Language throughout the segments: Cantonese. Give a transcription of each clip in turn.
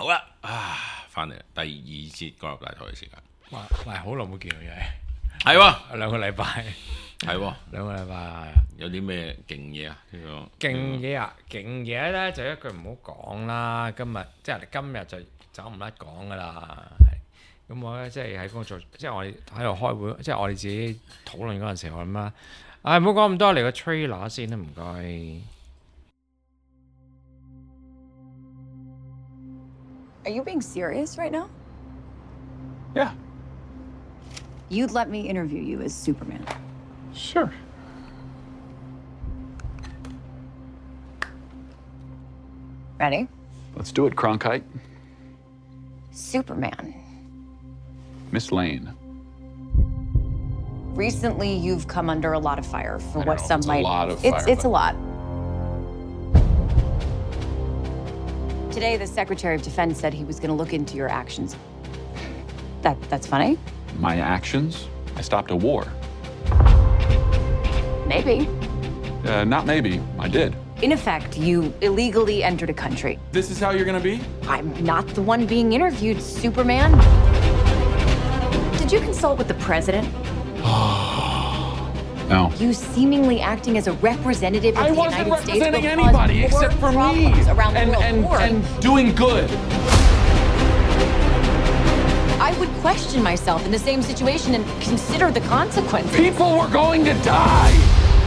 好啦，翻嚟啦，第二節江入大台嘅時間。 哇，喂，好耐冇見佢嘅， 係喎， 兩個禮拜， 係喎， 兩個禮拜。 有啲咩勁嘢啊？呢個勁嘢啊！勁嘢咧就一句唔好講啦。今日就走唔甩講噶啦。咁我咧即係喺工作，即係我哋喺度開會，即係我哋自己討論嗰陣時，我諗啦，唔好講咁多，嚟個 trailer 先啦，唔該。 Are you being serious right now? Yeah, You'd let me interview you as Superman. sure. Ready? Let's do it, Cronkite. Superman. Miss Lane. Recently, you've come under a lot of fire for I what know, some it's a might. lot of it's fire, it's a but- lot. Today, the Secretary of Defense said he was going to look into your actions. That's funny. My actions? I stopped a war. Maybe. Not maybe. I did. In effect, you illegally entered a country. This is how you're gonna be? I'm not the one being interviewed, Superman. Did you consult with the president? No. You seemingly acting as a representative of I the wasn't United States representing will cause anybody more except for me. problems around the world. And doing good. I would question myself in the same situation and consider the consequences. People were going to die.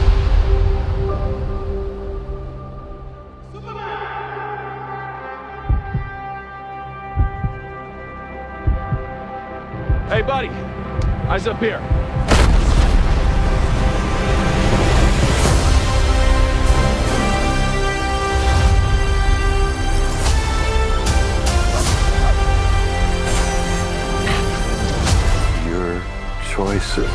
Hey, buddy. Eyes up here. Your choices,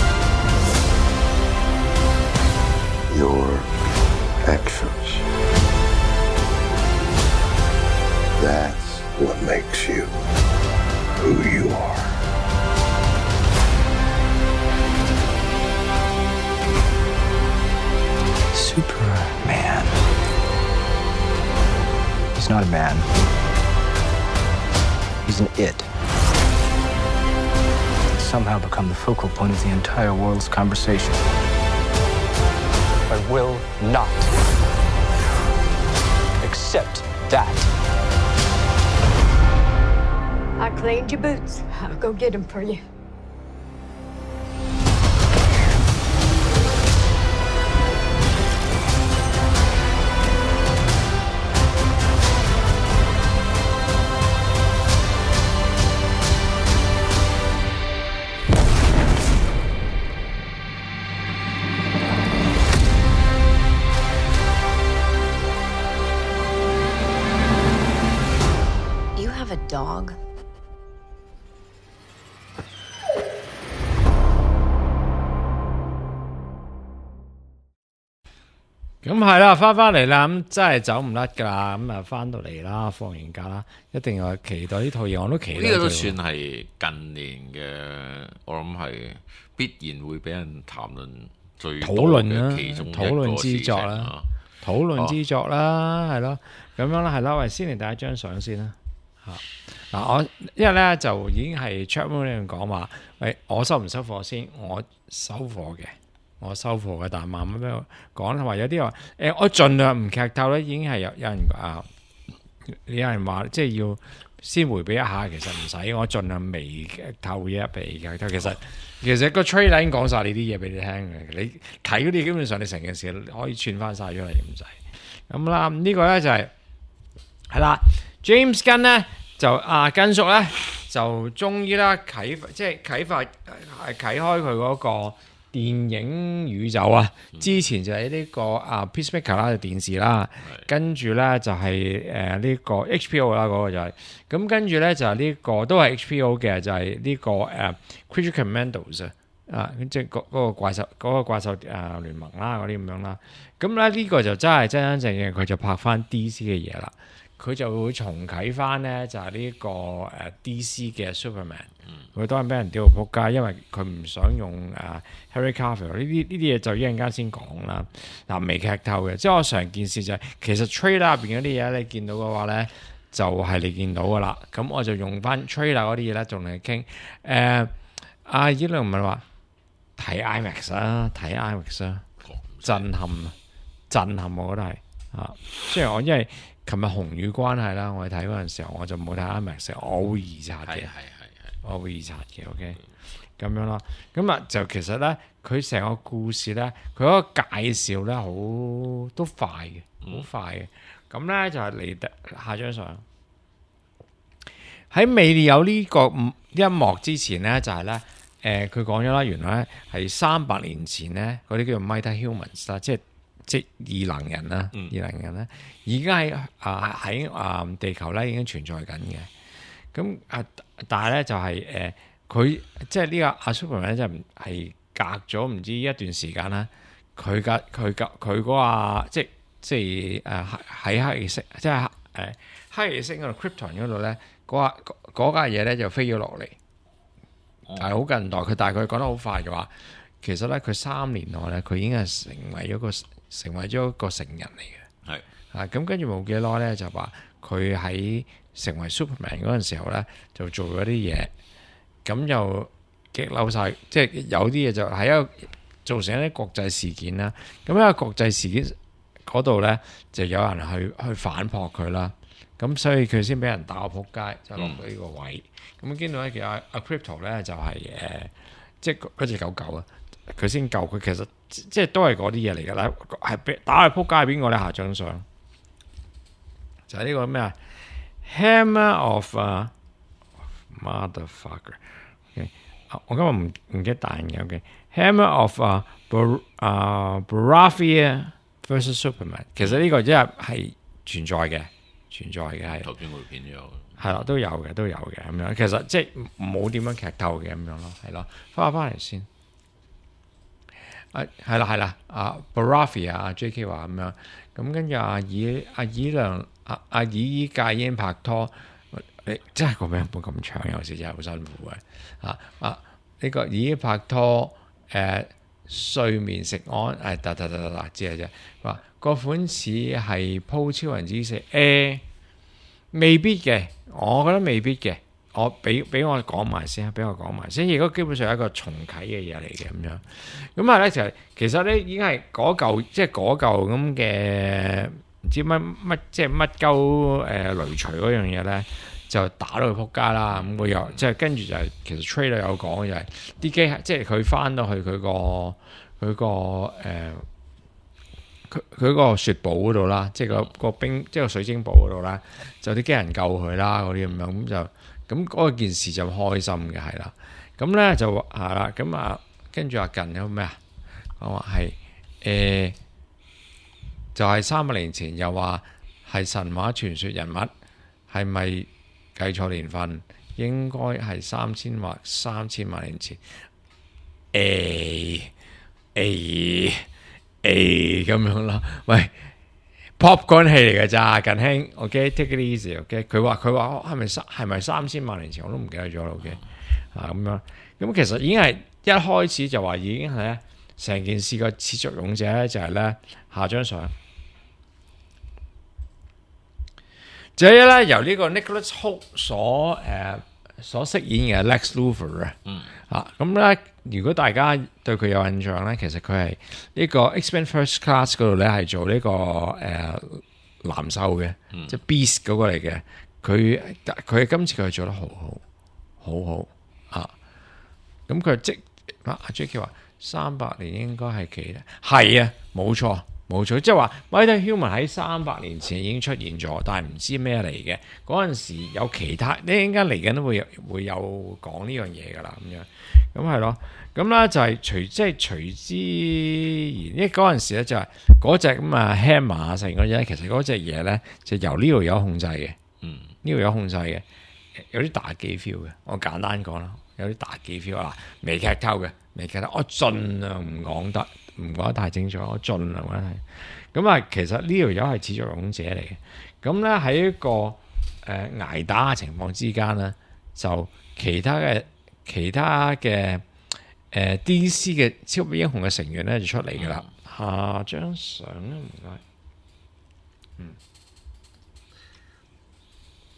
your actions. That's what makes you who you are. Superman. He's not a man. He's an it. He's somehow become the focal point of the entire world's conversation. I will not accept that. I cleaned your boots. I'll go get them for you. You have a dog? 咁係啦，翻嚟啦，咁真係走唔甩噶啦，咁啊翻到嚟啦，放完假啦，一定要期待呢套嘢，我都期待。 呢個都算係近年嘅，我諗係必然會俾人談論最討多論啦嘅其中一討論個事之作啦情啊。 討論之作啦，係咯，咁樣啦，係啦，喂，先嚟第一張相先啦，嗱，我因為咧就已經係 chat room 呢度講話，喂，我收唔收貨先？我收貨嘅，但係慢慢俾我講，同埋有啲話，我盡量唔劇透咧，已經係有人話即係要先回避一下，其實唔使，我盡量微劇透嘅，微劇透。其實個 trailer 已經講晒你啲嘢俾你聽嘅，你睇嗰啲基本上你成件事可以串翻晒出嚟咁滯。咁啦，呢個咧就係啦 ，James Gunn 咧就根叔咧就終於啦啟開佢嗰個電影宇宙啊！之前就係呢個Peacemaker 啦，電視啦，跟住咧就係呢個 HBO 啦，嗰個就係咁，跟住咧就係呢個都係 HBO 嘅，就係呢個Creature Commandos 即係嗰個怪獸聯盟啦，嗰啲咁樣啦。咁咧呢個就真係真正嘅，佢就拍翻 DC 嘅嘢啦。佢就會重啟翻咧，就係呢個DC 嘅 Superman。佢當然俾人屌到仆街，因為佢唔想用Henry Cavill 呢啲嘢就一陣間先講啦。嗱，微劇透嘅，即係我成件事就係、其實 trailer 入邊嗰啲嘢你見到嘅話咧， 就係你見到噶啦。咁我就用翻 trailer 嗰啲嘢咧，同你傾。阿依亮問話睇 IMAX 啊，睇 IMAX 啊，震撼啊，震撼我覺得係啊。雖然我因為琴日紅雨關係啦，我哋睇嗰陣時候我就冇睇 IMAX，我會二刷嘅，我會二刷嘅。OK，咁樣咯。咁啊就其實咧，佢成個故事咧，佢嗰個介紹咧好都快嘅，好快嘅。咁咧就係嚟下張相。喺未有呢個一幕之前咧，就係咧，佢講咗啦，原來咧係300年前咧，嗰啲叫做 Metahumans 啦，即係異能人啦，異能人咧，已經喺地球咧已經存在緊嘅。咁但係咧就係佢即係呢個阿 Superman 咧，就係隔咗唔知一段時間啦，佢嗰個即係喺黑夜星，即係黑夜星嗰度 Krypton 嗰度咧。嗰架嘢咧就飛咗落嚟，但係好近代。佢但係佢講得好快就話，其實咧佢3年內咧佢已經係成為咗一個成人嚟嘅。 係啊，咁跟住冇幾耐咧就話佢喺成為 Superman 嗰陣時候咧就做咗啲嘢，咁就激嬲晒，即係有啲嘢就係一個造成一啲國際事件啦。咁喺個國際事件嗰度咧就有人去反撲佢啦。咁所以佢先俾人打個撲街，就落到呢個位。咁見到咧，其實阿 Crypto 咧就係即係嗰隻狗狗啊，佢先救佢。其實即係都係嗰啲嘢嚟㗎啦。係俾打佢撲街係邊個咧？下張相就係呢個咩啊 ？Hammer of Motherfucker。我今日唔記得大人嘅。Hammer of Barafia vs Superman。其實呢個即係存在嘅。係頭先嗰條片都有， 係啦，都有嘅咁樣。其實即係冇點樣劇透嘅咁樣咯，係咯。翻嚟先，係啦，Barafia 阿 J.K. 話咁樣，咁跟住阿以戒煙拍拖，你真係個名本咁長，有時真係好辛苦嘅。呢個以拍拖睡眠食安，知嘅啫。話個款似係鋪超人之死，未必嘅，我覺得未必嘅。我俾我講埋先，俾我講埋先。如果基本上係一個重啟嘅嘢嚟嘅咁樣，咁啊咧其實咧已經係嗰嚿即係嗰嚿咁嘅唔知乜即係乜鳩雷錘嗰樣嘢咧，就打到佢撲街啦。咁佢又即係跟住就係其實 trailer 有講嘅就係啲機械，即係佢翻到去佢個雪堡嗰度啦，即係個冰，即係個水晶堡嗰度啦，就啲機人救佢啦，嗰啲咁樣，咁嗰件事就開心嘅係啦。咁咧就係啦，咁跟住近有咩啊？我話係就係300年前又話係神話傳說人物，係咪計錯年份？應該係3000萬年前。咁樣啦，喂 ，popcorn 戲嚟嘅咋，近兄 ，OK，take it easy，OK，佢話係咪3000萬年前我都唔記得咗啦 ，OK，咁樣，咁其實已經係一開始就話已經係咧，成件事個始作俑者咧就係咧下張相，就係咧由呢個 Nicholas Hoult 所飾演嘅 Lex Luthor 咁咧，如果大家對佢有印象咧，其實佢係呢個 X-Men First Class 嗰度咧係做呢個藍獸嘅，即係 Beast 嗰個嚟嘅。佢今次佢做得好啊！咁佢即阿 J.K. 話300年應該係幾咧？係啊，冇錯，即係話 Metahuman 喺300年前已經出現咗，但係唔知咩嚟嘅。嗰陣時有其他，你陣間嚟緊都會有講呢樣嘢噶啦，咁樣咁係咯。咁咧就係隨之而，因為嗰陣時咧就係嗰隻咁Hammer 成嗰隻，其實嗰隻嘢咧就由呢度有控制嘅，呢度有控制嘅，有啲打機 feel 嘅。我簡單講啦，有啲打機 feel 啊，未劇透嘅，我盡量唔講得太清楚，我盡量咧係。咁其實呢條友係始作俑者嚟嘅。咁咧喺一個捱打嘅情況之間咧，就其他嘅DC 嘅超級英雄嘅成員咧就出嚟噶啦。下張相咧唔該，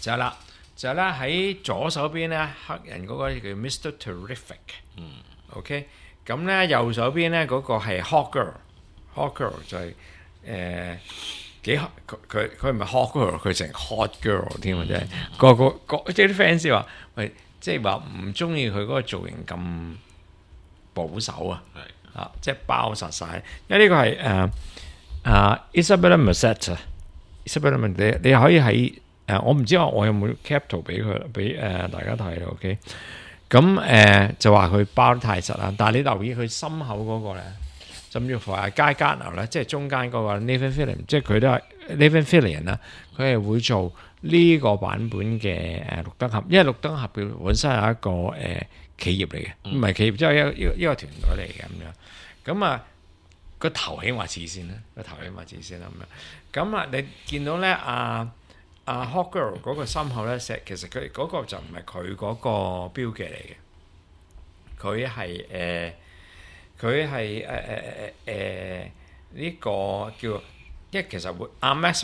就係啦，就係咧喺左手邊咧黑人嗰個叫 Mr. Terrific，OK， 咁咧右手邊咧嗰個係 Hot Girl 就係幾佢唔係 Hot Girl， 佢成 Hot Girl 添啊！真係個即係啲 fans 話喂，即係話唔中意佢嗰個造型咁保守啊，即係包實晒，因為呢個係Isabella Mossetta，Isabella 你可以喺我唔知我有冇 cap 圖俾大家睇啦 ，OK？ 咁就話佢包得太實啦，但係你留意佢心口嗰個咧，甚至乎係街間牛咧，即係中間嗰個 Nathan Fillion， 即係佢都係 Nathan Fillion 啦，佢係會做呢個版本嘅綠燈俠，因為綠燈俠佢本身係一個企業嚟嘅，唔係企業，即係一個團隊嚟嘅咁樣。咁啊個頭起碼似先啦，咁樣。咁啊你見到咧Hot Girl 嗰個心口咧，其實佢嗰個就唔係佢嗰個標記嚟嘅，佢係呢個叫，因為其實會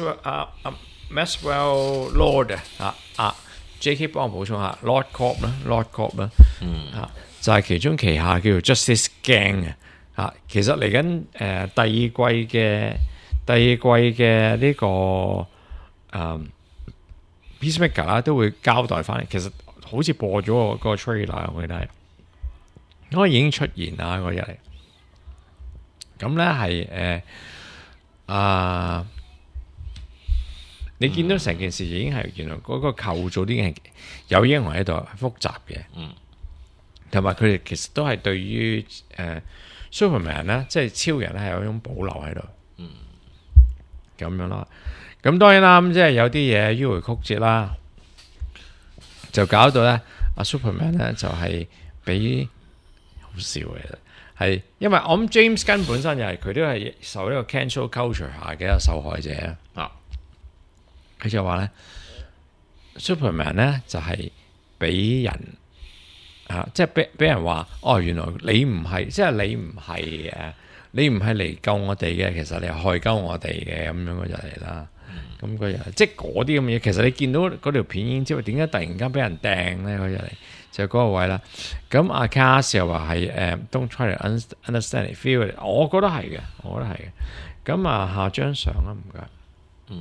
Maxwell Lord J.K. 幫我補充下 Lord Corp 啦，就係其中旗下叫做 Justice Gang 嘅其實嚟緊第二季嘅呢個Peacemaker 啦，都會交代翻嚟。其實好似播咗個 trailer， 我記得係，因為已經出現啦嗰日嚟。咁咧係你見到成件事已經係原來嗰個構造已經係有英雄喺度，複雜嘅。同埋佢哋其實都係對於Superman 咧，即係超人咧，係有一種保留喺度。咁樣啦。咁當然啦，咁即係有啲嘢迂迴曲折啦，就搞到咧Superman 咧就係俾好笑嘅，係因為我諗 James Gunn 本身又係佢都係受呢個 cancel culture 下嘅一個受害者啊。佢就話咧 Superman 咧就係俾人即係俾人話原來你唔係，即係你唔係嚟救我哋嘅，其實你係害鳩我哋嘅，咁樣嗰就嚟啦。咁嗰日即係嗰啲咁嘅嘢，其實你見到嗰條片已經知道點解突然間俾人掟咧嗰日嚟，就係嗰個位啦。咁阿 Cass 又話係don't try to understand it, feel it， 我覺得係嘅。咁下張相啦，唔該。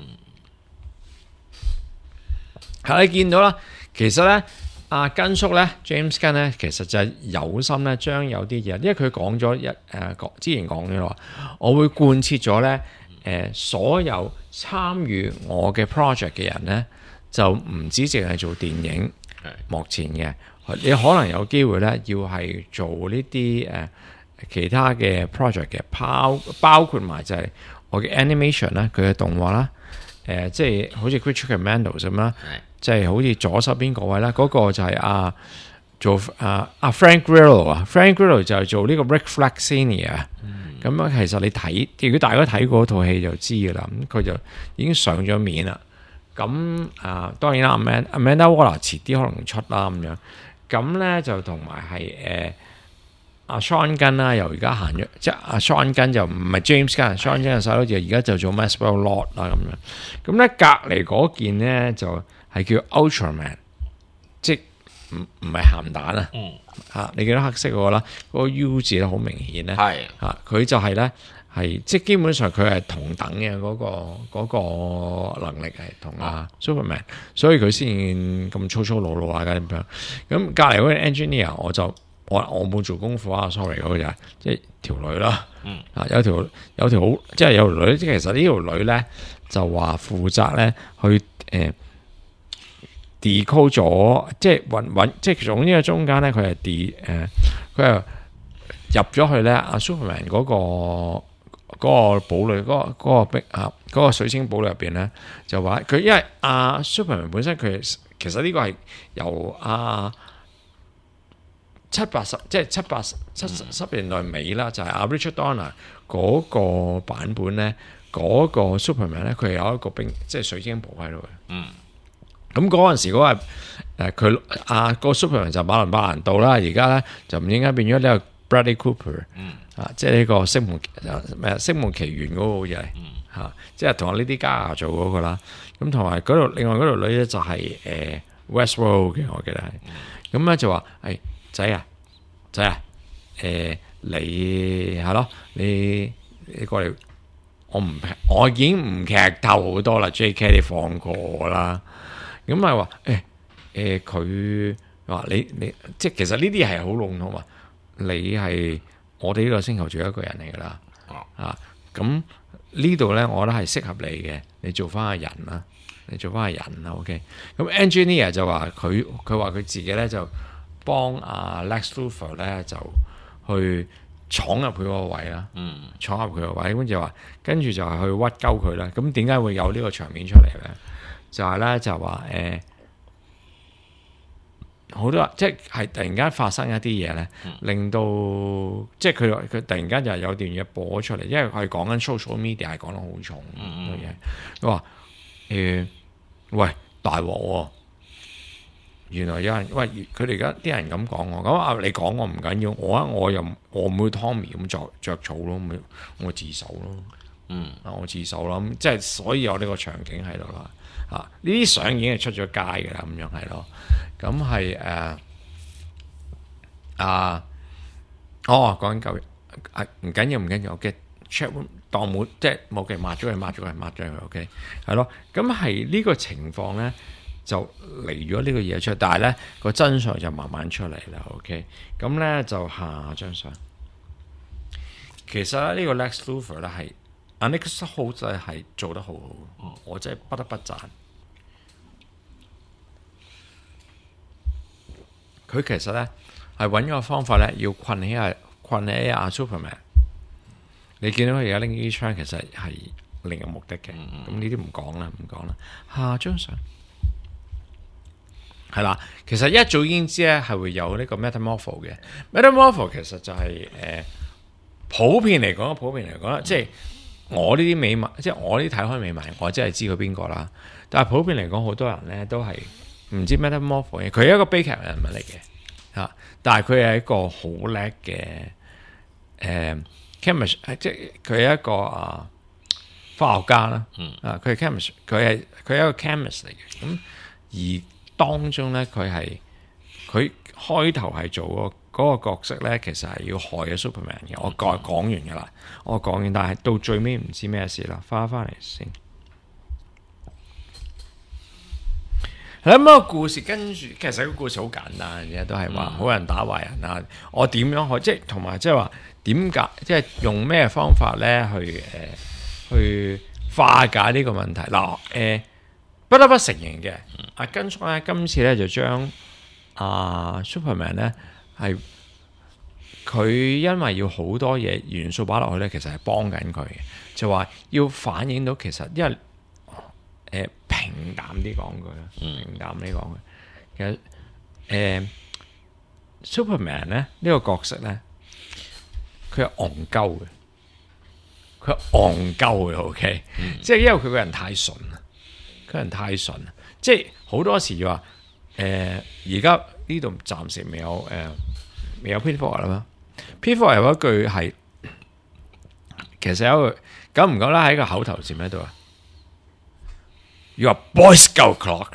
你見到啦，其實咧根叔咧 James Gunn 咧，其實就係有心咧將有啲嘢，因為佢講咗之前講咗話，我會貫徹咗咧。所有參與我嘅 project 嘅人咧，就唔止淨係做電影幕前嘅，你可能有機會咧，要係做呢啲其他嘅 project 嘅，包括埋就係我嘅 animation 啦，佢嘅動畫啦，即係好似 Creature Commandos 咁啦，即係好似左手邊嗰位啦，嗰個就係做Frank Grillo，Frank Grillo 就係做呢個 Rick Flag Senior。咁其實你睇，如果大家睇過套戲就知㗎啦。咁佢就已經上咗面啦。咁當然啦，Amanda Waller 遲啲可能出啦咁樣。咁咧就同埋係Sean Gunn 啦，又而家行咗，即係Sean Gunn就唔係 James Gunn，Sean Gunn 嘅細佬就而家就做 Maxwell Lord 啦咁樣。咁咧隔離嗰件咧就係叫 Ultraman， 即係唔係鹹蛋啊！你記得黑色嗰個啦，嗰個 U 字咧好明顯咧，佢就係咧係即係基本上佢係同等嘅嗰個能力係同Superman， 所以佢先咁粗粗魯魯咁樣。咁隔離嗰個 engineer 我冇做功課sorry 嗰個就係即係條女啦，有條好即係有條女，即係其實呢條女咧就話負責咧去decode 咗，即係揾，即係總之嘅中間咧，佢係佢係入咗去咧Superman 嗰個堡壘，嗰個水晶堡壘入邊咧，就話佢因為Superman 本身佢其實呢個係由70年代尾啦，就係Richard Donner 嗰個版本咧，嗰個 Superman 咧，佢係有一個即係水晶堡喺度嘅。咁嗰陣時嗰個佢個 Superman 就馬倫伯蘭道啦，而家咧就唔應該變咗呢個 Bradley Cooper，即係呢個星夢奇緣嗰個嘢， 即係同阿 Lady Gaga 做嗰個啦。咁同埋嗰度另外嗰條女咧就係Westworld 嘅，我記得係。咁咧就話仔啊，你係咯，你過嚟，我已經唔劇透好多啦。J.K. 你放過我啦。咁咪話佢話你即係其實呢啲係好籠統嘛。你係我哋呢個星球做一個人嚟噶啦。咁呢度咧，我覺得係適合你嘅。你做翻個人啦，OK。咁 Engineer 就話佢話佢自己咧就幫阿 Lex Luthor 咧就去闖入佢個位啦，闖入佢個位，跟住就係去屈鳩佢啦。咁點解會有呢個場面出嚟咧？就係咧就話好多即係突然間發生一啲嘢咧，令到即係佢突然間就係有段嘢播出嚟，因為佢係講緊 social media 係講得好重嘅嘢。佢話喂大鑊喎！原來有人喂佢哋而家啲人咁講我，咁你講我唔緊要，我唔會 Tommy 咁着草咯，我自首咯，我自首啦，咁即係所以有呢個場景喺度啦。呢啲相已經係出咗街嘅啦，咁樣係咯。咁係講緊舊唔緊要嘅 chat room 當冇即係冇嘅抹咗佢 OK 係咯。咁係呢個情況咧就嚟咗呢個嘢出嚟，但係咧個真相就慢慢出嚟啦。OK， 咁咧就下張相。其實呢個 Lex Luthor 咧係 Nicholas Hoult 咧係做得好好，我真係不得不讚。佢其實咧係揾個方法咧，要困起阿 Superman。你見到佢而家拎呢啲槍，其實係另一個目的嘅。咁呢啲唔講啦。下張相係啦，其實一早已經知咧係會有呢個 Metamorpho 嘅。Metamorpho 其實就係普遍嚟講，即係我呢啲美漫，即係我呢啲睇開美漫，我真係知佢邊個啦。但係普遍嚟講，好多人咧都係唔知 Metamorpho 嘅。佢係一個悲劇人物嚟嘅嚇，但係佢係一個好叻嘅chemist， 即係佢係一個化學家啦。佢係 chemist， 佢係一個 chemist 嚟嘅。咁而當中咧，佢開頭係做嗰個角色咧，其實係要害咗 Superman 嘅。我講完㗎啦，但係到最尾唔知咩事啦。翻嚟先。係啦，咁個故事跟住，其實個故事好簡單嘅，都係話好人打壞人啊。我點樣可即係同埋即係話點解即係用咩方法咧去化解呢個問題嗱？不得不承認嘅，阿根叔咧今次咧就將Superman 咧係佢因為要好多嘢元素擺落去咧，其實係幫緊佢嘅，就話要反映到其實因為平淡啲講句啦，平淡啲講句，其實Superman 咧呢個角色咧，佢係戇鳩嘅，OK，即係因為佢個人太純啦。即係好多時就話而家呢度暫時未有 Pitfall 啦嘛。Pitfall 有一句係其實有一句久唔久啦，喺個口頭禪喺度啊。You are Boy Scout Clock，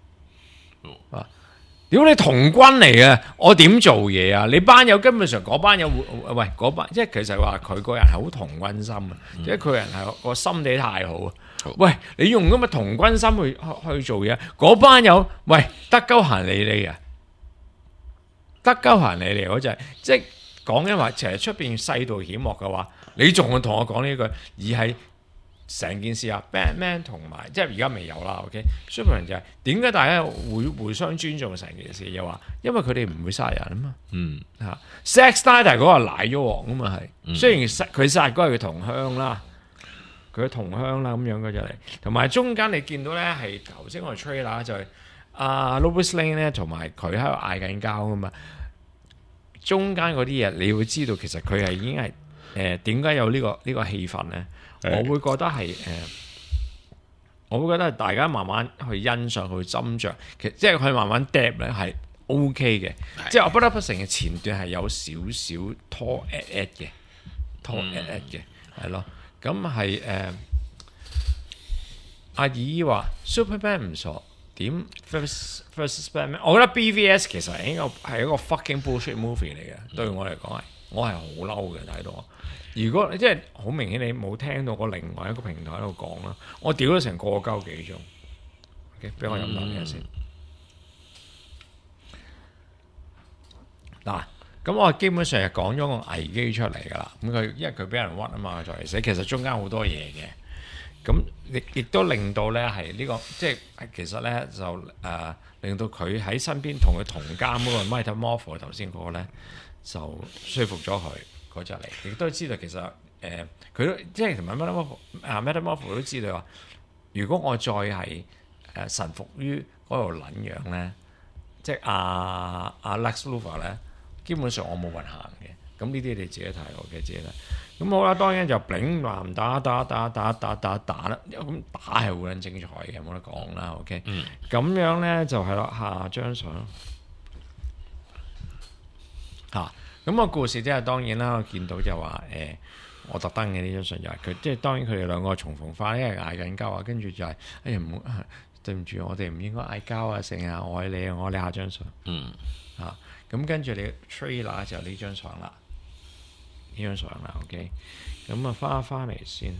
屌你童軍嚟嘅，我點做嘢啊？你班友根本上嗰班友喂嗰班，即係其實話佢個人係好童軍心啊，即係佢人係個心地太好啊。喂，你用咁嘅童軍心去做嘢，嗰班友喂得鳩閒理啊，得鳩閒理我就係即係講緊話，其實出邊世道險惡嘅話，你仲會同我講呢句，而係成件事啊 Batman 同埋即係而家未有啦 ，OK，Superman 就係點解大家會互相尊重成件事？又話因為佢哋唔會殺人啊嘛，Zack Snyder 嗰個賴咗鑊啊嘛係，雖然佢殺嗰係佢同鄉啦。佢同鄉啦咁樣嘅就嚟，同埋中間你見到咧係頭先我哋 trailer 就係Lois Lane 咧同埋佢喺度嗌緊交噶嘛，中間嗰啲嘢你會知道其實佢係已經係點解有呢個氣氛咧？我會覺得係我會覺得大家慢慢去欣賞去斟酌，其實即係佢慢慢 depth 咧係 OK 嘅，即係我不得不承認前段係有少少拖 at 嘅，係咯。咁係阿姨話 Superman 唔錯，點 versus Batman？ 我覺得 BVS 其實應該係一個 fucking bullshit movie 嚟嘅，對我嚟講係，我係好嬲嘅睇到。如果即係好明顯你冇聽到我另外一個平台喺度講啦，我屌咗成個鳩幾鐘。OK， 俾我飲啖嘢先。嗱，咁我基本上係講咗個危機出嚟㗎啦。咁佢因為佢俾人屈啊嘛，再嚟寫，其實中間好多嘢嘅。咁亦都令到咧係呢個即係其實咧就令到佢喺身邊同佢同監嗰個 Metamorpho 頭先嗰個咧就說服咗佢嗰隻嚟，亦都知道其實佢都即係同埋 Metamorpho 都知道話，如果我再係臣服於嗰度撚樣咧，即係阿 Lex Luthor 咧，基本上我冇運行嘅。咁呢啲你自己睇，我嘅自己睇。咁好啦，當然就丙話打啦，咁打係好撚精彩嘅，冇得講啦。OK，咁樣咧就係咯，下張相嚇。咁個故事即係當然啦，我見到就話我特登嘅呢張相就係佢，即係當然佢哋兩個重逢翻，因為嗌緊交啊，跟住就係哎呀唔好對唔住，我哋唔應該嗌交啊，成日我愛你啊，我愛你下張相嚇。咁跟住你 trailer 就呢張相啦。呢張相啦 ，OK， 咁啊翻嚟先。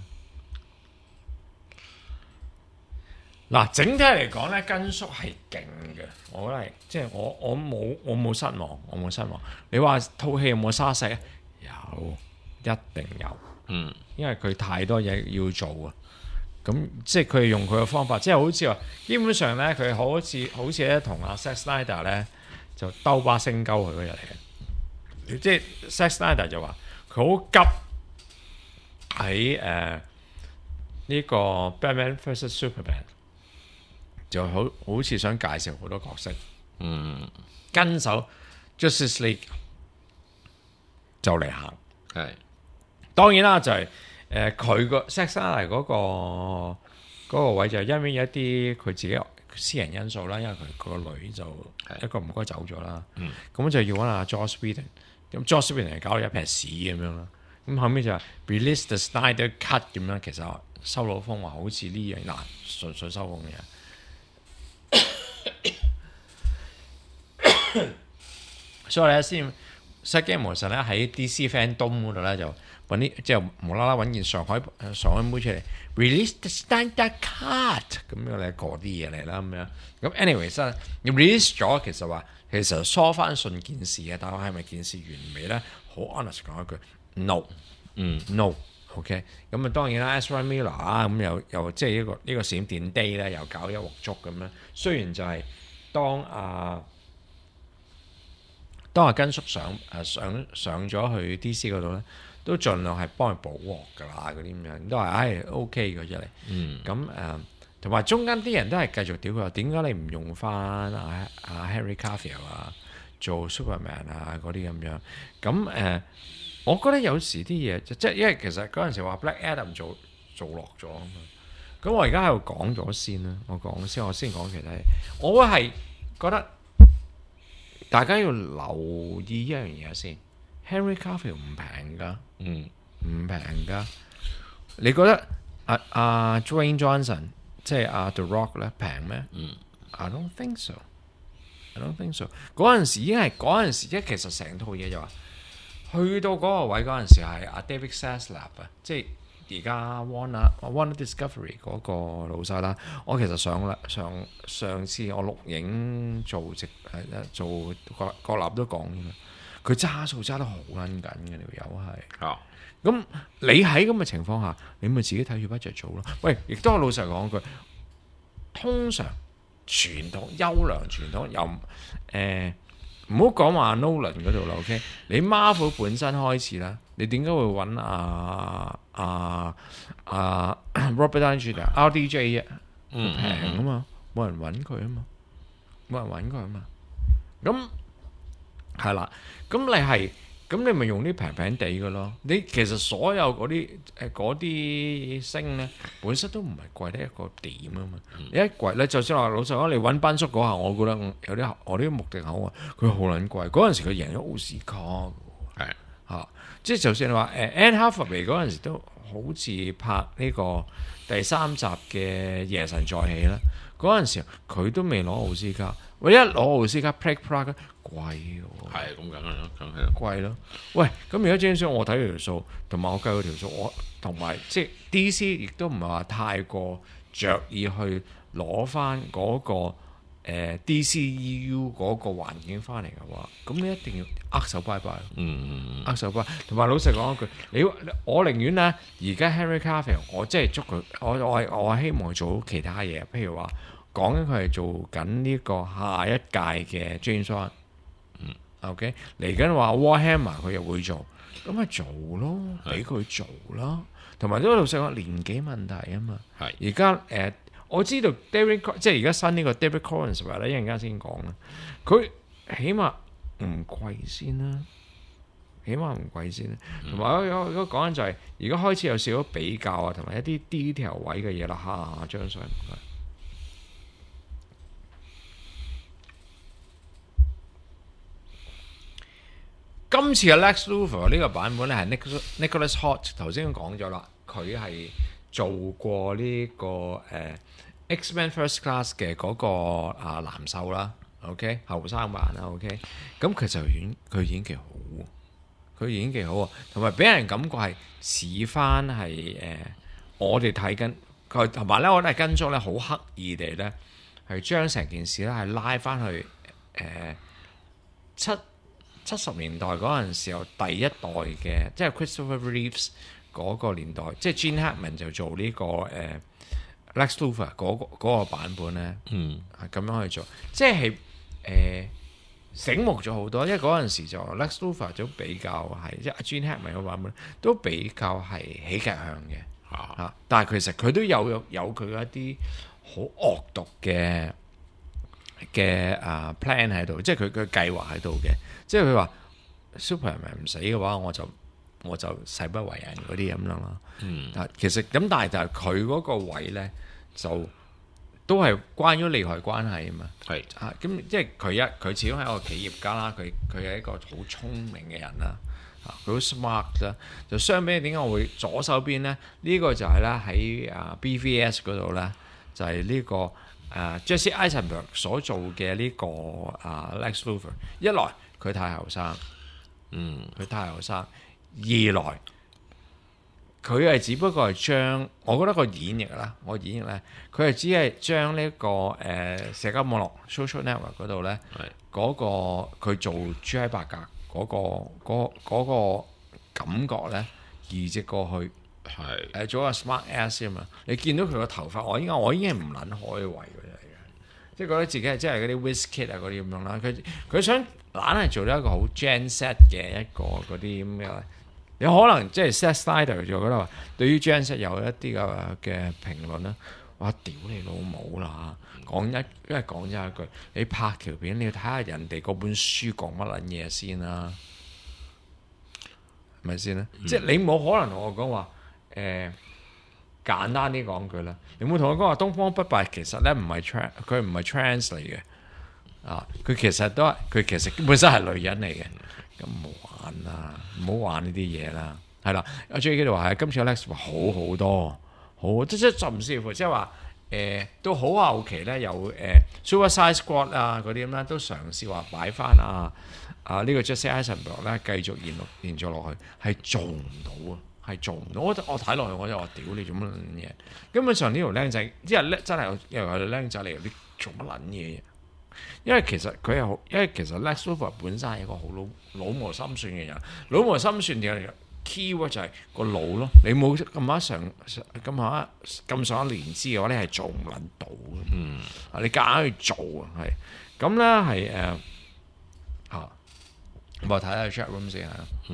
嗱，整體嚟講咧，根叔係勁嘅，我覺得係，即係我冇失望，我冇失望。你話套戲有冇沙石啊？有，一定有。因為佢太多嘢要做啊。咁即係佢用佢嘅方法，即係好似話，基本上咧，佢好似咧同阿 Zack Snyder 咧就兜巴星鳩佢嗰日嚟嘅。即係 Zack Snyder 就話。佢好急喺呢個 Batman vs Superman， 就好似想介紹好多角色，跟手 Justice League 就嚟行。係當然啦，就係佢個 Zack Snyder 嗰個位就係因為一啲佢自己私人因素啦，因為佢個女就一個唔該走咗啦，咁就要揾阿 Joss Whedon。咁 Joss Whedon 搞到一撇屎咁樣啦，咁後尾就 release the Snyder Cut 咁樣，其實收到風話好似呢樣嗱純粹收風嘅，所以咧先 Zack 模實咧喺 DC Fandom 嗰度咧就揾啲即係無啦啦揾件上海妹出嚟 release the Snyder Cut 咁樣咧嗰啲嘢嚟啦咁樣，咁 anyways 你 release 咗其實話。其實疏翻順件事嘅，但係咪件事完美咧？好 honest 講一句 ，no，OK， 咁啊當然啦 ，Ezra Miller 啊，咁又即係呢個閃電 day 咧，又搞一鑊粥咁樣。雖然就係當阿根叔上咗去 DC 嗰度咧，都盡量係幫佢補鑊㗎啦，嗰啲咁樣都係OK 嘅啫嚟。咁同埋中間啲人都係繼續屌佢話，點解你唔用翻阿 Henry Cavill 啊做 Superman 啊嗰啲咁樣？咁我覺得有時啲嘢即係因為其實嗰陣時話 Black Adam 做落咗啊嘛。咁我而家喺度講咗先啦，我先講其他嘢。我係覺得大家要留意一樣嘢先 ，Henry Cavill 唔平㗎，唔平㗎。你覺得阿 Dwayne Johnson？即係阿 The Rock 咧平咩？I don't think so。嗰陣時已經係嗰陣時，即係其實成套嘢就話去到嗰個位嗰陣時係阿 David Zaslav 啊，即係而家 Warner Discovery 嗰個老細啦。我其實上次我錄影做國立都講嘅，佢揸數揸得好撚緊嘅條友係。咁你喺咁嘅情況下，你咪自己睇住 budget 做咯。喂，亦都係老實講句，通常傳統優良傳統又唔好講話 Nolan 嗰度啦。OK， 你 Marvel 本身開始啦，你點解會揾Robert Downey Jr. RDJ 啫？平啊嘛，冇人揾佢啊嘛，咁係啦，咁你咪用啲平平地嘅咯。你其實所有嗰啲星咧，本身都唔係貴得一個點啊嘛。你一貴咧，就算話老實講，你揾班叔嗰下，我覺得有啲我啲目的口啊，佢好撚貴。嗰陣時佢贏咗奧斯卡，係即係就算你話Anne Hathaway 嗰陣時都好似拍呢個第3集嘅《夜神再起》啦，嗰陣時佢都未攞奧斯卡，我一攞奧斯卡 Plague Prague 貴喎， 係咁梗係啦，梗係啦， 貴咯。喂，咁而家 James 我睇佢條數，同埋我計佢條數，我同埋即係 DC 亦都唔係話太過着意去攞翻嗰個DCEU 嗰個環境翻嚟嘅話，咁你一定要握手拜拜。握手拜。同埋老實講一句，我寧願咧，而家 Henry Cavill， 我真係捉佢，我係希望佢做其他嘢，譬如話講緊佢係做緊呢個下一屆嘅 James Bond。OK， 嚟緊話 Warhammer 佢又會做，咁咪做咯，俾佢做啦。同埋都老實講年紀問題啊嘛。而家我知道 David 即係而家新呢個 David Corenswet 咧，一陣間先講啦。佢起碼唔貴先啦，起碼唔貴先啦。同埋我講緊就係而家開始有少少比較啊，同埋一啲 detail 位嘅嘢啦。下張相唔該。今次嘅 Lex Luthor 呢個版本咧係 Nicholas Hoult 頭先講咗啦，佢係做過呢個X-Men First Class 嘅嗰個藍獸啦 ，OK 後生版啦 ，OK， 咁其實佢演技好喎，佢演技好喎，同埋俾人感覺係似翻係我哋睇緊佢，同埋咧我哋係跟足咧好刻意地咧係將成件事咧係拉翻去70年代嗰陣時候第一代嘅，即係 Christopher Reeves 嗰個年代，即係 Gene Hackman 就做呢個Lex Luthor 嗰個版本咧，係咁樣去做，即係醒目咗好多。因為嗰陣時就 Lex Luthor 都比較係，即係 Gene Hackman 嗰個版本都比較係喜劇向嘅但係其實佢都有佢一啲好惡毒嘅plan 喺度，即係佢計劃喺度嘅。即係佢話 Superman 唔死嘅話，我就誓不為人嗰啲咁樣啦。但其實咁，但係就係佢嗰個位咧，就都係關於利害關係啊嘛。係咁即係佢始終係一個企業家啦，佢係一個好聰明嘅人啦，佢好 smart 啦。就相比點解我會左手邊咧？呢個就係咧喺BVS 嗰度咧，就係呢個Jesse Eisenberg 所做嘅呢個Lex Luthor。一來佢太後生，佢太後生；二來佢係只不過係將，我覺得個演繹啦，佢係只係將呢個社交網絡 social network 嗰度咧，嗰個佢做朱克伯格嗰個感覺咧移植過去，做個 smart ass 啊嘛。你見到佢個頭髮，我已經係唔撚開胃嘅。即係覺得自己係真係嗰啲 WizKid 啊嗰啲咁樣啦，佢想懶係做咗一個好 Gen Z 嘅一個嗰啲咁嘅，有可能即係 Zack Snyder 就覺得話，對於 Gen Z 有一啲嘅評論啦，哇屌你老母啦！講咗一句，你拍條片你要睇下人哋嗰本書講乜撚嘢先啦，係咪先啦？即係你冇可能同我講話簡單啲講句啦，你冇同我講話東方不敗其實咧佢唔係 trans 嚟嘅，佢其實本身係女人嚟嘅，咁唔好玩啦，唔好玩呢啲嘢啦，係啦。阿 J 喺度話係今次 Alex 話好多，好即甚至乎即係話到好後期咧有Suicide Squad 啊嗰啲咁啦，都嘗試話擺翻呢個 Jesse Eisenberg 咧繼續延續落去，係做唔到啊！係做唔到，我睇落去我就話屌你做乜撚嘢？根本上呢條僆仔，即係真係又係僆仔嚟，你做乜撚嘢？因為其實Lex Luthor 本身係一個好老無心算嘅人，老無心算嘅 key word 就係個腦咯。你冇咁上一年資嘅話，你係做唔撚到嘅。你夾硬去做係咁咧係我睇下 chat room 先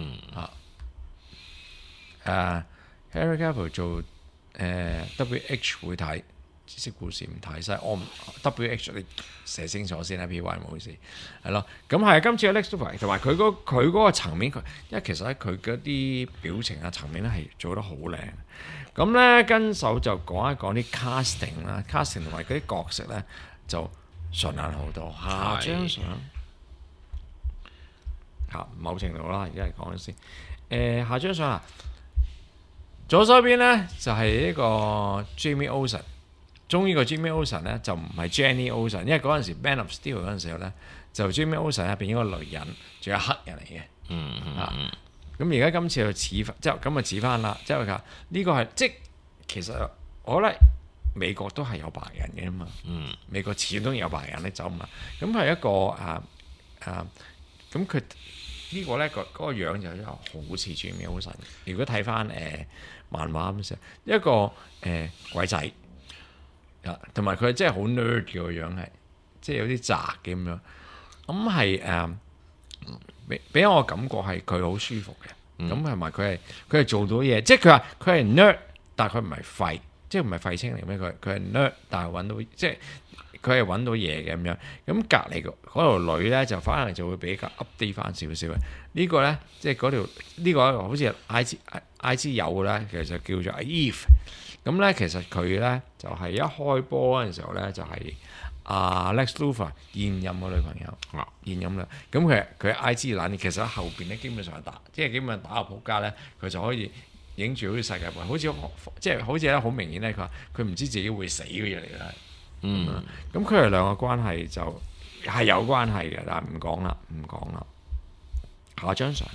Henry Cavill 做WH 會睇知識故事唔睇，所以我 WH 你寫清楚先啦 ，PY 唔好意思，係咯。咁係今次嘅 Lex Luthor 同埋佢嗰個層面，因為其實咧佢嗰啲表情啊層面咧係做得好靚。咁咧跟手就講一講啲 casting 啦 ，casting 同埋嗰啲角色咧就順眼好多。下張相某程度啦，而家係講先。下張相啊，左手邊咧就係呢個 Jimmy Olsen。中意個 Jimmy Olsen 咧就唔係 Jenny Olsen，因為嗰陣時 Man of Steel 嗰陣時候咧，就 Jimmy Olsen 入邊一個女人，仲有黑人嚟嘅。咁而家今次就似翻，即係咁啊似翻啦，即係話呢個係即其實我覺得美國都係有白人嘅嘛。美國始終有白人咧走嘛。咁係一個咁佢呢個咧嗰個樣就好似 Jimmy Olsen。如果睇翻漫畫咁時候，一個鬼仔。同埋佢真係好 nerd 嘅個樣係，即係有啲宅嘅咁樣。咁係俾我感覺係佢好舒服嘅。咁同埋佢係做到嘢，即係佢話佢係 nerd，但係佢唔係廢，即係唔係廢青嚟咩？佢係 nerd，但係揾到即係佢係揾到嘢嘅咁樣。咁隔離嗰條女咧就反而就會比較 update 翻少少嘅。呢個咧即係嗰條呢個好似 IG 有嘅咧，其實就叫做 Eve。咁咧，其實佢咧就係一開波嗰陣時候咧，就係Lex Luthor現任嘅女朋友，現任啦。咁佢 IG 欄，其實喺後邊咧，基本上係即係基本上打個仆街咧，佢就可以影住好似世界盃，好似即係好似咧好明顯咧，佢話佢唔知自己會死嘅嘢嚟嘅。咁佢哋兩個關係就係有關係嘅，但係唔講啦。下張相。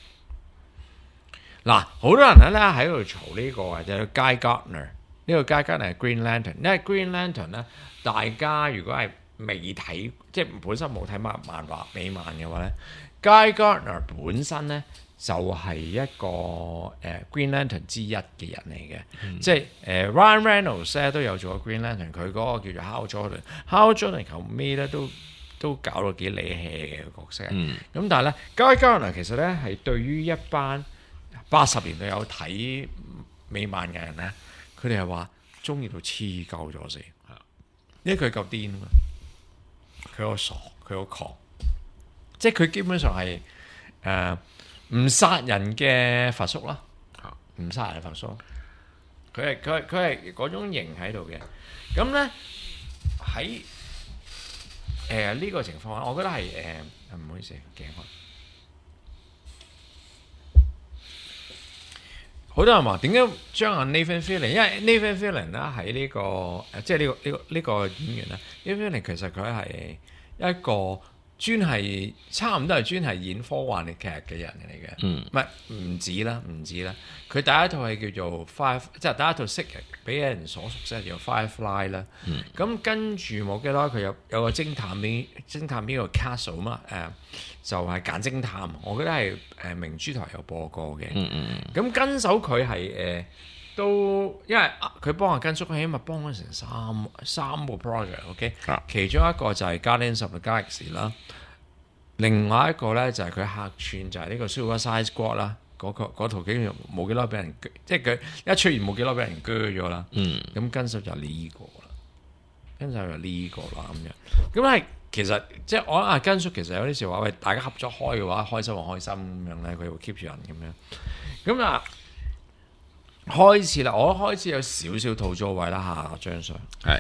嗱，好多人咧喺度嘈呢個就係 Guy Gardner， 呢個 Guy Gardner 係 Green Lantern， 因為 Green Lantern 咧，大家如果係未睇，即係本身冇睇漫畫美漫嘅話咧 ，Guy Gardner 本身咧就係一個Green Lantern 之一嘅人嚟嘅，即係Ryan Reynolds 咧都有做過 Green Lantern， 佢嗰個叫做 Hal Jordan 後尾咧都搞到幾理氣嘅角色，咁但係咧 Guy Gardner 其實咧係對於一班80年代有睇美漫嘅人咧，佢哋係話中意到黐鳩咗先，因為佢夠癲啊嘛，佢好傻，佢好狂，即係佢基本上係唔殺人嘅佛叔啦，唔殺人嘅佛叔，佢係嗰種型喺度嘅。咁咧喺呢個情況下，我覺得係唔好意思，鏡開。好多人話點解將阿 Nathan Fillion， 因為 Nathan Fillion 咧喺呢個即係呢個演員咧 ，Nathan Fillion 其實佢係一個差唔多係專係演科幻嘅劇嘅人嚟嘅，唔止啦，佢第一套係叫做 Five， 即係第一套識俾人所熟悉叫 Firefly 啦。咁跟住冇記得佢有個偵探邊個 Castle 嘛，就係揀偵探，我覺得係明珠台有播過嘅。咁跟手佢係都因為佢幫阿根叔，佢起碼幫咗成三個 project，OK，其中一個就係 Guardians of the Galaxy 啦，另外一個咧就係佢客串就係呢個 Suicide Squad 啦，嗰套竟然冇幾耐俾人，即係佢一出現冇幾耐俾人鋸咗啦。咁跟手就呢個啦，咁樣。咁係其實即係我阿根叔其實有啲時話喂，大家合作開嘅話，開心就開心咁樣咧，佢會 keep 住人咁樣。咁啊〜開始啦，我開始有少少吐咗位啦。下張相係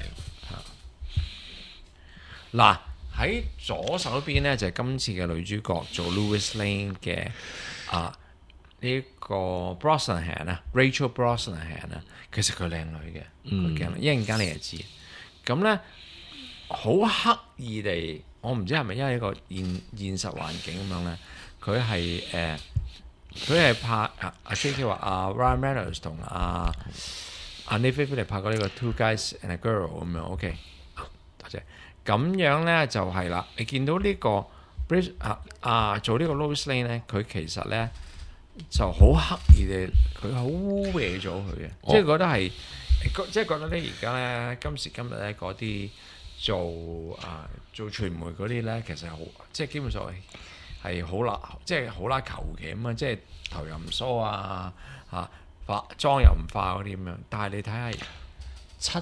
嗱喺左手邊咧就係今次嘅女主角做 Lois Lane 嘅呢個 Brosnahan 啊 Rachel Brosnahan 啊，其實佢靚女嘅，佢靚女，一陣間你就知。咁咧好刻意地，我唔知係咪因為一個現實環境咁樣咧，佢係佢係拍阿 J.K. 話阿 Ryan Reynolds 同阿 Nathan Fillion 拍過呢個 Two Guys and a Girl 咁樣 ，OK， 多謝。咁樣咧就係啦，你見到呢個做呢個 Lois Lane 咧，佢其實咧就好刻意地，佢好污衊咗佢嘅，即係覺得係，即係覺得咧而家咧今時今日咧嗰啲做傳媒嗰啲咧，其實好即係基本上係好啦，即係好啦求其咁啊！即係頭又唔梳啊，化妝又唔化嗰啲咁樣。但係你睇下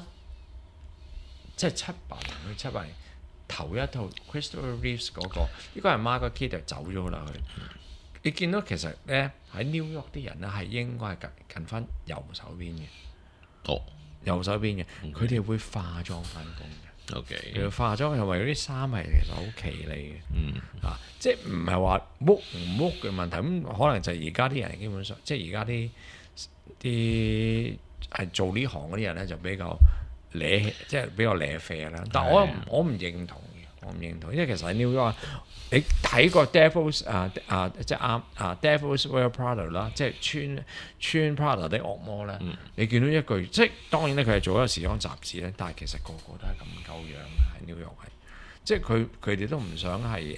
7-8年頭一套 Christopher Reeves 嗰個，呢個係 Margot Kidder 走咗啦佢。你見到其實咧喺 New York 啲人咧係應該係近翻右手邊嘅，右手邊嘅，佢哋會化妝翻工嘅。 OK， 佢化妝係為嗰啲衫係其實好奇利嘅，即係唔係話屋唔屋嘅問題，咁可能就係而家啲人基本上，即係而家啲係做呢行嗰啲人咧就比較即係比較瀨啡啦。但我唔認同嘅，我唔認同，因為其實喺 New York 你睇過 Devils 即係Devils Wear Prada 啦，即係穿 Prada 的惡魔咧，你見到一句，即係當然咧佢係做一個時裝雜誌咧，但係其實個個都係咁鳩樣喺 New York 係，即係佢哋都唔想係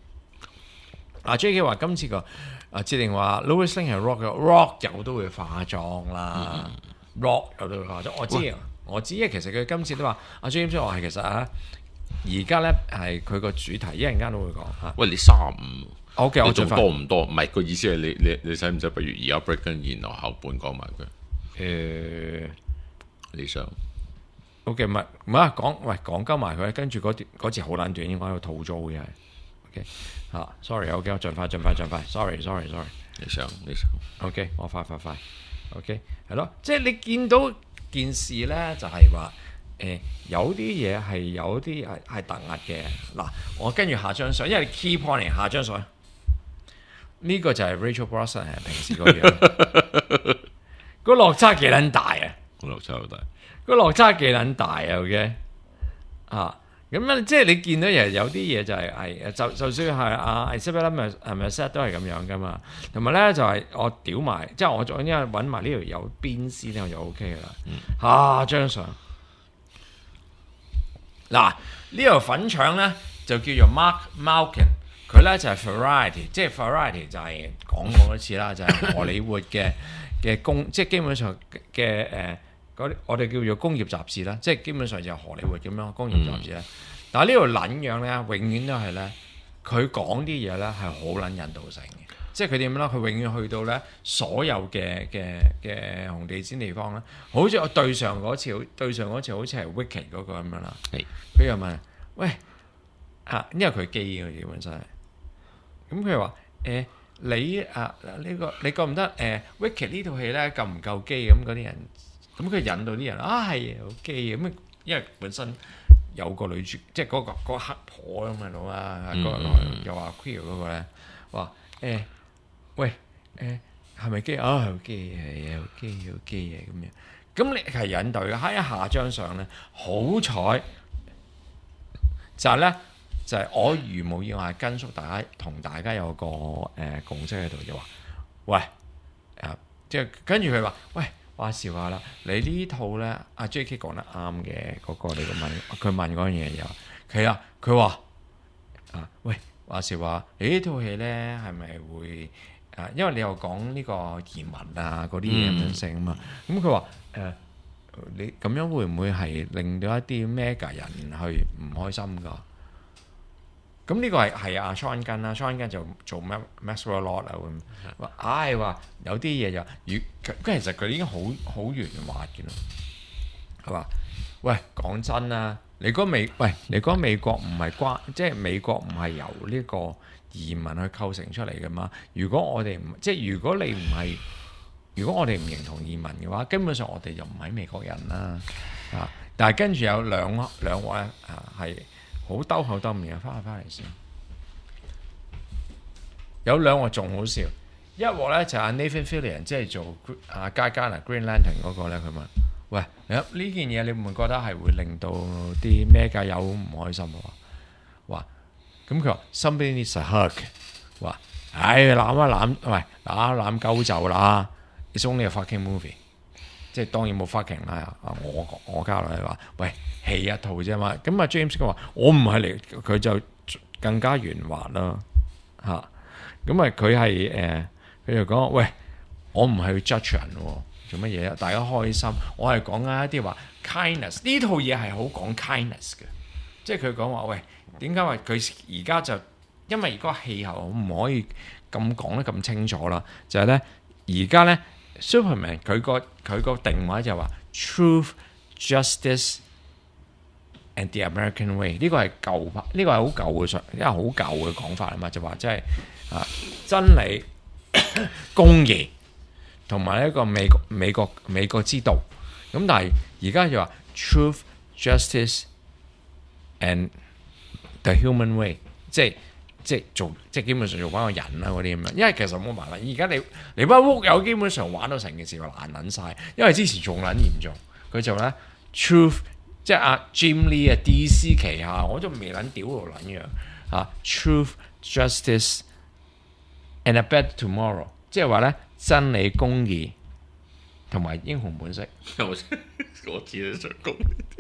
J.K. 話今次個設定話 Lois Lane 係 rock 有都會化妝啦，rock 有都會化妝，我知，因為其實佢今次都話James 話係其實而家咧係佢個主題，一陣間都會講嚇。 喂，你35， 我仲多唔多？唔係個意思係你使唔使不如而家 break 緊，然後後半講埋佢？你想 ？OK， 唔係講鳩埋佢，跟住嗰節好撚短，應該喺度吐槽嘅係。OK sorry， OK， 我盡快 ，sorry。 你想 OK， 我快 OK， 係咯，即係你見到件事咧，就係話。有啲嘢係有啲係突兀嘅嗱，我跟住下張相，因為 key point 嚟下張相，呢個就係 Rachel Brosnahan 平時嗰樣，個落差幾撚大啊！ 落差好大， 個落差幾撚大啊 ！OK 咁樣即係你見到有啲嘢就係就算係Isabella Merced都係咁樣噶嘛，同埋咧就係我屌埋，即係我因為揾埋呢條有邊絲咧，我就 OK 噶啦。下張相。嗱，呢條粉腸咧就叫做 Mark Malkin， 佢咧就係 Variety， 即係 Variety 就係講過一次啦，就係荷里活嘅即係基本上嘅我哋叫做工業雜誌啦，即係基本上就係荷里活咁樣工業雜誌啦。但係呢條撚樣咧，永遠都係咧，佢講啲嘢咧係好撚引導性嘅，即係佢點樣咧？佢永遠去到咧所有嘅紅地毯地方咧，好似我對上嗰次好似係 Wicked 嗰個咁樣啦。佢又問：喂因為佢基嘅基本上係，咁佢話你呢個你覺唔得Wicked 呢套戲咧夠唔夠基咁嗰啲人？咁佢引導啲人係好基咁，因為本身有個女主，即係嗰個黑婆咁嘅佬啊，又話 queer 嗰個咧話喂係咪基好基係好基嘅咁樣，咁你係引導嘅。喺下張相咧，好彩就係咧就係我如無意外跟叔同大家有個共識喺度，就話喂即係跟住佢話喂。話時話啦，你呢套咧，阿 J.K. 講得啱嘅嗰個，你佢問嗰樣嘢又係啊，佢話喂，話時話你呢套戲咧係咪會因為你又講呢個移民嗰啲嘢咁樣性啊嘛，咁佢話你咁樣會唔會係令到一啲 mega 人去唔開心㗎？咁呢個係阿 Sean Gunn 啦，Sean Gunn 就做 Maxwell Lord 啊咁，話有啲嘢就其實佢已經好圓滑嘅啦，係嘛？喂，講真啦，你講美國唔係即係美國唔係由呢個移民去構成出嚟嘅嘛？如果我哋如果我哋唔認同移民嘅話，根本上我哋就唔係美國人啦。但係跟住有兩鑊咧係。好兜口兜面啊！翻嚟先，有兩鑊仲好笑。一鑊咧就係 Nathan Fillion， 即係做加加拿 Green Lantern 嗰個咧，佢問：喂，呢件嘢你會唔會覺得係會令到啲咩界友唔開心啊？話咁佢話 Somebody needs a hug， 話攬一攬，喂攬一攬鳩就啦。It's only a fucking movie。即係當然冇 fucking 啦，我交落嚟話，喂戲一套啫嘛，咁James 佢話我唔係嚟，佢就更加圓滑啦嚇，咁佢係佢就講喂，我唔係去 judge 人喎，做乜嘢啊？大家開心，我係講緊一啲話 kindness， 呢套嘢係好講 kindness 嘅，即係佢講話喂，點解話佢而家就因為而家氣候唔可以咁講得咁清楚啦，就係咧而家咧。Superman 佢個定位就話 Truth, Justice and the American Way， 呢個係呢個係好舊嘅因為好舊嘅講法啊嘛，就話即係真理、公義同埋一個美國之道。咁但係而家就話 Truth, Justice and the human way， 即係基本上做翻個人啦嗰啲咁樣。因為其實冇辦法，而家你班屋友基本上玩到成件事話爛撚晒，因為之前仲撚嚴重，佢就咧 truth。即係阿 Jim Lee 啊 DC 旗下，我都未撚屌到撚樣嚇 Truth, Justice and a Better Tomorrow， 即係話咧真理、公義同埋英雄本色。 我知你想講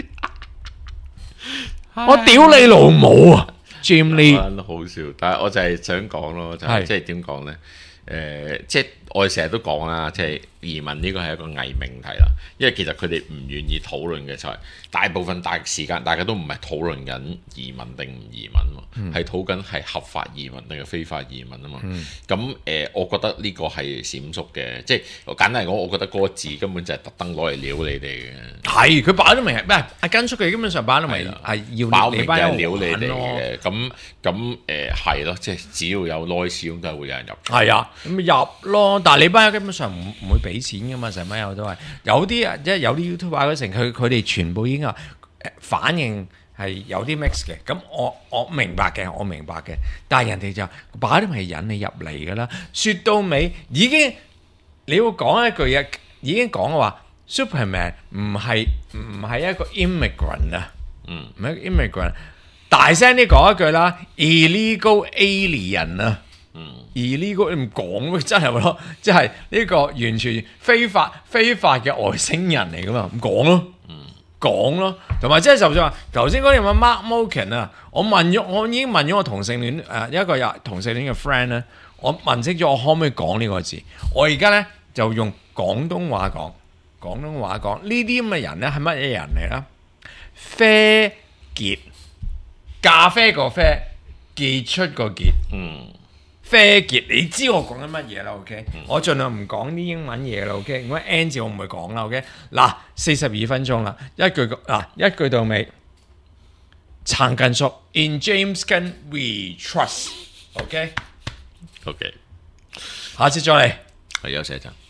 我屌你老母啊 ！Jim Lee 好笑，但係我就係想講咯，就係即係點講咧？即係我哋成日都講啦，即係移民呢個係一個偽命題啦。因為其實佢哋唔願意討論嘅就係大部分時間，大家都唔係討論緊移民定唔移民喎，係討緊係合法移民定係非法移民啊嘛。咁我覺得呢個係閃縮嘅，即係簡單嚟講，我覺得嗰個字根本就係特登攞嚟撩你哋嘅。 係佢擺得明係咩？阿根叔佢基本上擺得明係要包明就係你撩你哋嘅。咁係咯，即係只要有內始終都係會有人入。 係啊，咁入咯。但係你班友基本上唔會俾錢噶嘛，成班友都係有啲即係有啲 YouTuber 嗰成，佢哋全部已經反應係有啲 mix 嘅。咁我明白嘅，但係人哋就擺得明係引你入嚟噶啦。説到尾已經你要講一句嘢，已經講話 Superman 唔係一個 immigrant 啊，唔係一個 immigrant。大聲啲講一句啦 ，illegal alien 啊。illegal 你唔講咩？真係咯，即係呢個完全非法嘅外星人嚟噶嘛？唔講咯，講咯，同埋即係就算話頭先嗰啲咁嘅 Mark Moken 啊，我已經問咗我同性戀一個有同性戀嘅 friend 咧，我問清楚我可唔可以講呢個字？我而家咧就用廣東話講呢啲咁嘅人咧係乜嘢人嚟啦？啡傑，咖啡個啡，傑出個傑，啡傑，你知我講緊乜嘢啦 ？OK，我盡量唔講啲英文嘢啦。OK， 如果 N 字我唔會講啦。OK， 嗱，42分鐘啦，一句到尾，撐緊縮 ，In James Gunn we trust。OK， OK， 下次再嚟。 係休息一陣。